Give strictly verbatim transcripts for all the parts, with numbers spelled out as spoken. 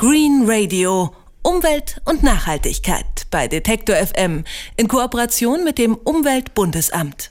Green Radio. Umwelt und Nachhaltigkeit bei Detektor F M in Kooperation mit dem Umweltbundesamt.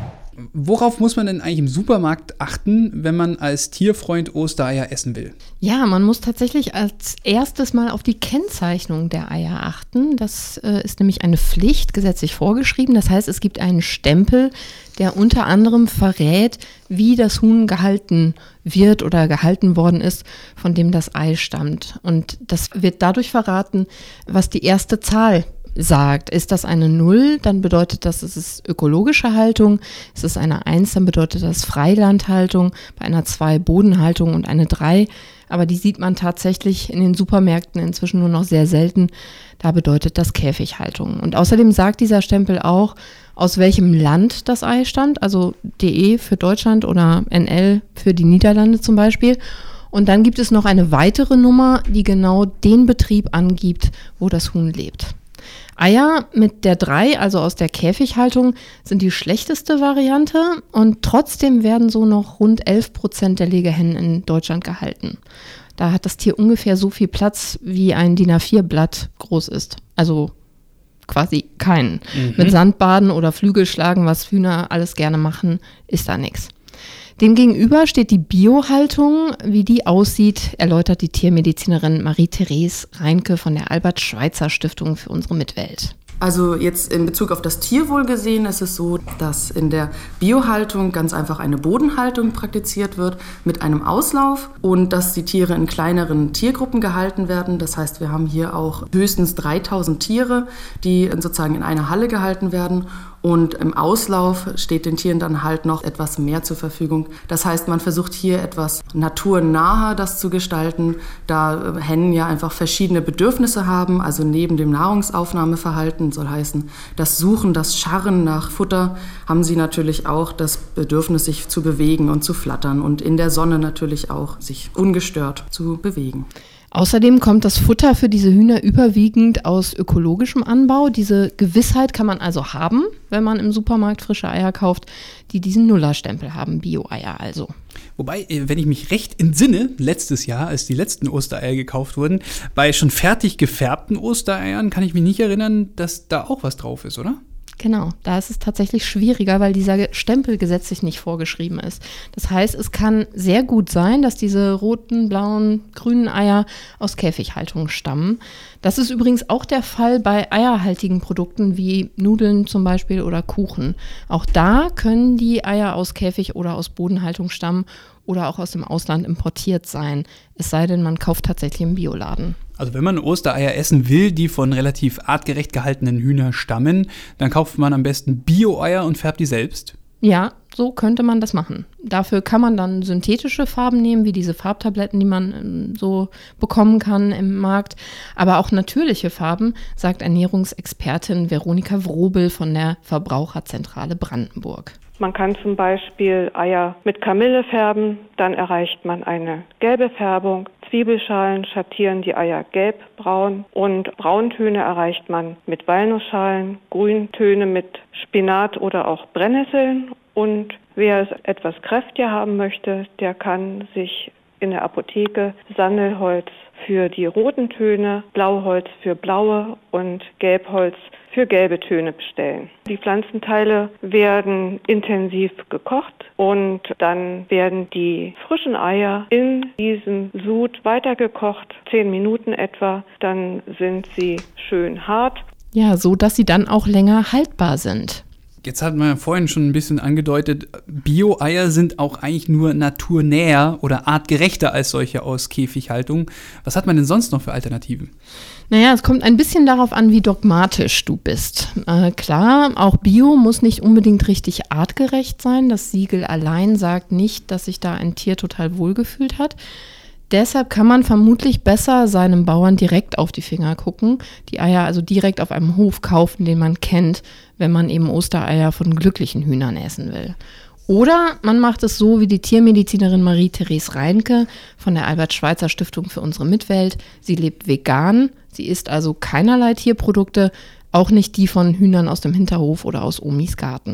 Worauf muss man denn eigentlich im Supermarkt achten, wenn man als Tierfreund Ostereier essen will? Ja, man muss tatsächlich als erstes mal auf die Kennzeichnung der Eier achten. Das äh, ist nämlich eine Pflicht, gesetzlich vorgeschrieben. Das heißt, es gibt einen Stempel, der unter anderem verrät, wie das Huhn gehalten wird oder gehalten worden ist, von dem das Ei stammt. Und das wird dadurch verraten, was die erste Zahl sagt. Ist das eine Null, dann bedeutet das, es ist ökologische Haltung. Ist es eine Eins, dann bedeutet das Freilandhaltung. Bei einer Zwei Bodenhaltung und eine Drei. Aber die sieht man tatsächlich in den Supermärkten inzwischen nur noch sehr selten. Da bedeutet das Käfighaltung. Und außerdem sagt dieser Stempel auch, aus welchem Land das Ei stammt. Also D E für Deutschland oder N L für die Niederlande zum Beispiel. Und dann gibt es noch eine weitere Nummer, die genau den Betrieb angibt, wo das Huhn lebt. Eier mit der drei, also aus der Käfighaltung, sind die schlechteste Variante und trotzdem werden so noch rund elf Prozent der Legehennen in Deutschland gehalten. Da hat das Tier ungefähr so viel Platz, wie ein D I N A vier Blatt groß ist. Also quasi keinen. Mhm. Mit Sandbaden oder Flügelschlagen, was Hühner alles gerne machen, ist da nichts. Demgegenüber steht die Biohaltung. Wie die aussieht, erläutert die Tiermedizinerin Marie-Therese Reinke von der Albert-Schweitzer-Stiftung für unsere Mitwelt. Also jetzt in Bezug auf das Tierwohl gesehen ist es so, dass in der Biohaltung ganz einfach eine Bodenhaltung praktiziert wird mit einem Auslauf und dass die Tiere in kleineren Tiergruppen gehalten werden. Das heißt, wir haben hier auch höchstens dreitausend Tiere, die sozusagen in einer Halle gehalten werden. Und im Auslauf steht den Tieren dann halt noch etwas mehr zur Verfügung. Das heißt, man versucht hier etwas naturnaher das zu gestalten, da Hennen ja einfach verschiedene Bedürfnisse haben. Also neben dem Nahrungsaufnahmeverhalten, soll heißen, das Suchen, das Scharren nach Futter, haben sie natürlich auch das Bedürfnis, sich zu bewegen und zu flattern und in der Sonne natürlich auch sich ungestört zu bewegen. Außerdem kommt das Futter für diese Hühner überwiegend aus ökologischem Anbau. Diese Gewissheit kann man also haben, wenn man im Supermarkt frische Eier kauft, die diesen Nullerstempel haben, Bio-Eier also. Wobei, wenn ich mich recht entsinne, letztes Jahr, als die letzten Ostereier gekauft wurden, bei schon fertig gefärbten Ostereiern kann ich mich nicht erinnern, dass da auch was drauf ist, oder? Genau, da ist es tatsächlich schwieriger, weil dieser Stempel gesetzlich nicht vorgeschrieben ist. Das heißt, es kann sehr gut sein, dass diese roten, blauen, grünen Eier aus Käfighaltung stammen. Das ist übrigens auch der Fall bei eierhaltigen Produkten wie Nudeln zum Beispiel oder Kuchen. Auch da können die Eier aus Käfig oder aus Bodenhaltung stammen oder auch aus dem Ausland importiert sein. Es sei denn, man kauft tatsächlich im Bioladen. Also wenn man Ostereier essen will, die von relativ artgerecht gehaltenen Hühnern stammen, dann kauft man am besten Bio-Eier und färbt die selbst? Ja, so könnte man das machen. Dafür kann man dann synthetische Farben nehmen, wie diese Farbtabletten, die man ähm, so bekommen kann im Markt. Aber auch natürliche Farben, sagt Ernährungsexpertin Veronika Wrobel von der Verbraucherzentrale Brandenburg. Man kann zum Beispiel Eier mit Kamille färben, dann erreicht man eine gelbe Färbung. Zwiebelschalen schattieren die Eier gelb-braun und Brauntöne erreicht man mit Walnussschalen, Grüntöne mit Spinat oder auch Brennnesseln. Und wer es etwas kräftiger haben möchte, der kann sich in der Apotheke Sandelholz für die roten Töne, Blauholz für blaue und Gelbholz für gelbe Töne bestellen. Die Pflanzenteile werden intensiv gekocht und dann werden die frischen Eier in diesem Sud weitergekocht, zehn Minuten etwa. Dann sind sie schön hart. Ja, so dass sie dann auch länger haltbar sind. Jetzt hat man ja vorhin schon ein bisschen angedeutet, Bio-Eier sind auch eigentlich nur naturnäher oder artgerechter als solche aus Käfighaltung. Was hat man denn sonst noch für Alternativen? Naja, es kommt ein bisschen darauf an, wie dogmatisch du bist. Äh, klar, auch Bio muss nicht unbedingt richtig artgerecht sein. Das Siegel allein sagt nicht, dass sich da ein Tier total wohlgefühlt hat. Deshalb kann man vermutlich besser seinem Bauern direkt auf die Finger gucken, die Eier also direkt auf einem Hof kaufen, den man kennt, wenn man eben Ostereier von glücklichen Hühnern essen will. Oder man macht es so wie die Tiermedizinerin Marie-Therese Reinke von der Albert-Schweitzer-Stiftung für unsere Mitwelt. Sie lebt vegan, sie isst also keinerlei Tierprodukte, auch nicht die von Hühnern aus dem Hinterhof oder aus Omis Garten.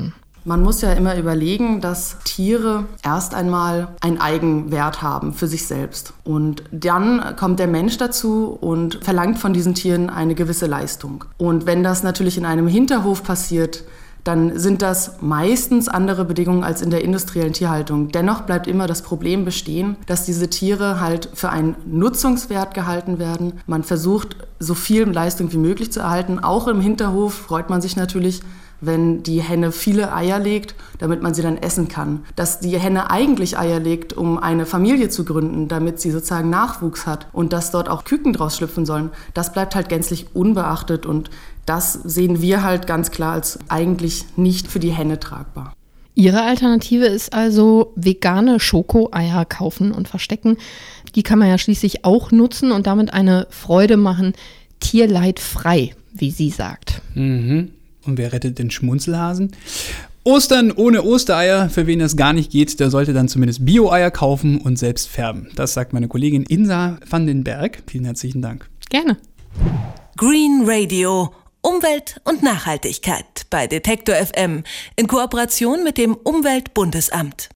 Man muss ja immer überlegen, dass Tiere erst einmal einen Eigenwert haben für sich selbst. Und dann kommt der Mensch dazu und verlangt von diesen Tieren eine gewisse Leistung. Und wenn das natürlich in einem Hinterhof passiert, dann sind das meistens andere Bedingungen als in der industriellen Tierhaltung. Dennoch bleibt immer das Problem bestehen, dass diese Tiere halt für einen Nutzungswert gehalten werden. Man versucht, so viel Leistung wie möglich zu erhalten. Auch im Hinterhof freut man sich natürlich, wenn die Henne viele Eier legt, damit man sie dann essen kann. Dass die Henne eigentlich Eier legt, um eine Familie zu gründen, damit sie sozusagen Nachwuchs hat und dass dort auch Küken draus schlüpfen sollen, das bleibt halt gänzlich unbeachtet und das sehen wir halt ganz klar als eigentlich nicht für die Henne tragbar. Ihre Alternative ist also vegane Schokoeier kaufen und verstecken. Die kann man ja schließlich auch nutzen und damit eine Freude machen, tierleidfrei, wie sie sagt. Mhm. Und wer rettet den Schmunzelhasen? Ostern ohne Ostereier, für wen das gar nicht geht, der sollte dann zumindest Bio-Eier kaufen und selbst färben. Das sagt meine Kollegin Insa van den Berg. Vielen herzlichen Dank. Gerne. Green Radio. Umwelt und Nachhaltigkeit bei Detektor F M in Kooperation mit dem Umweltbundesamt.